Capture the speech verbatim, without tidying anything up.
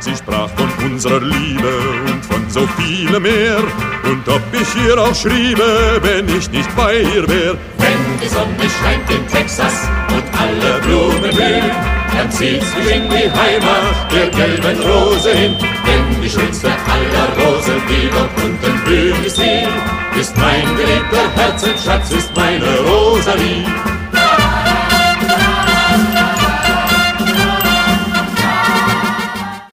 Sie sprach von unserer Liebe und von so vielem mehr. Und ob ich ihr auch schriebe, wenn ich nicht bei ihr wär. Wenn die Sonne scheint in Texas und alle Blumen blühen, dann zieht's mich in die Heimat der gelben Rose hin. Denn die schönste aller Rosen, die dort unten blühen, ist sie, ist mein geliebter Herzensschatz, ist meine